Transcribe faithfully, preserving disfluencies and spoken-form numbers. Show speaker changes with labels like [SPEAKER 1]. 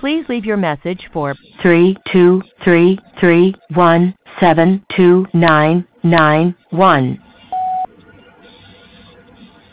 [SPEAKER 1] Please leave your message for three two three three one seven two nine nine one.